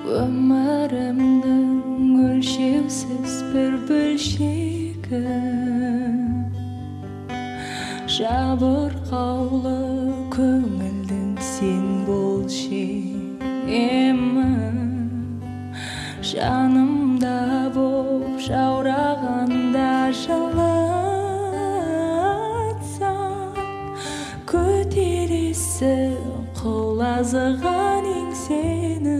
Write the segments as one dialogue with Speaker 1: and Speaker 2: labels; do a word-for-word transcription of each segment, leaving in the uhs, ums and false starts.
Speaker 1: Өмірімнің өлшеусіз бір бөлшегі, жабырқаулы көңілдің сен болшы емі, жанымда боп жаурағанда жылатсаң, көтересің құлазыған еңсені.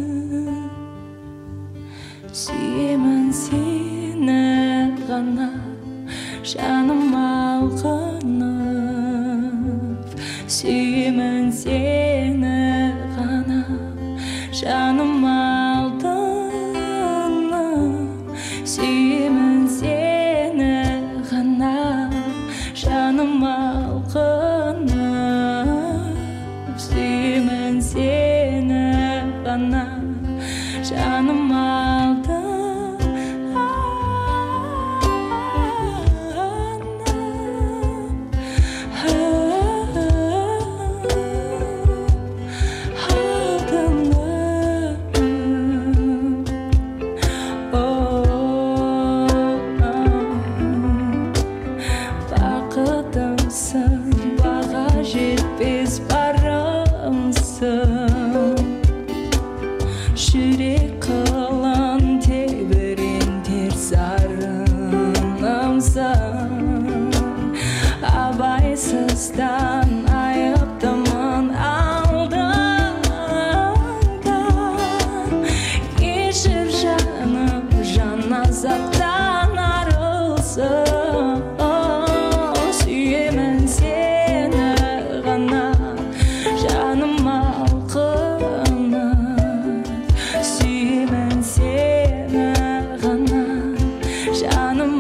Speaker 1: Сүйемін сені ғана, жаным алқынып. Сүйемін сені ғана, жаным алданып. Сүйемін сені ғана, жаным алқынып. Сүйемін сені ғана, жаным алданып. Бақытымсың, баға жетпес барымсың, жүрек қылын тебірентер сарынымсың. Абайсыздан айыптымын алдыңдан, кешір жаным, жан азаптан арылсын. Сүйемін сені ғана, жаным алқынып. Сүйемін сені ғана, жаным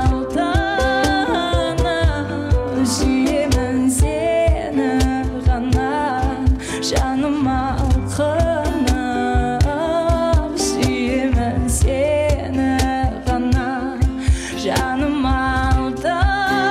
Speaker 1: алданып. Сүйемін сені ғана, жаным алқынып. Сүйемін сені ғана, жаным алданып.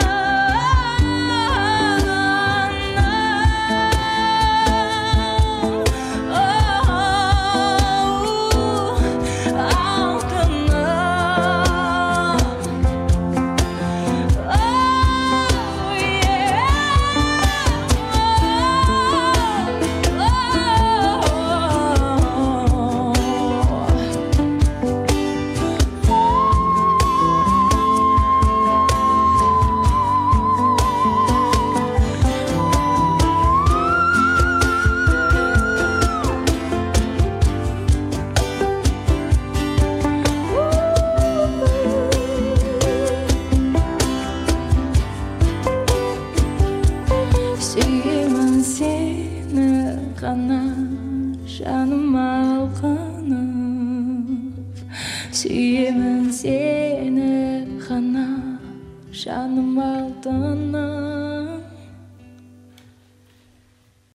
Speaker 1: Сүйемін сені ғана, жаным алқынып. Сүйемін сені ғана, жаным алданып.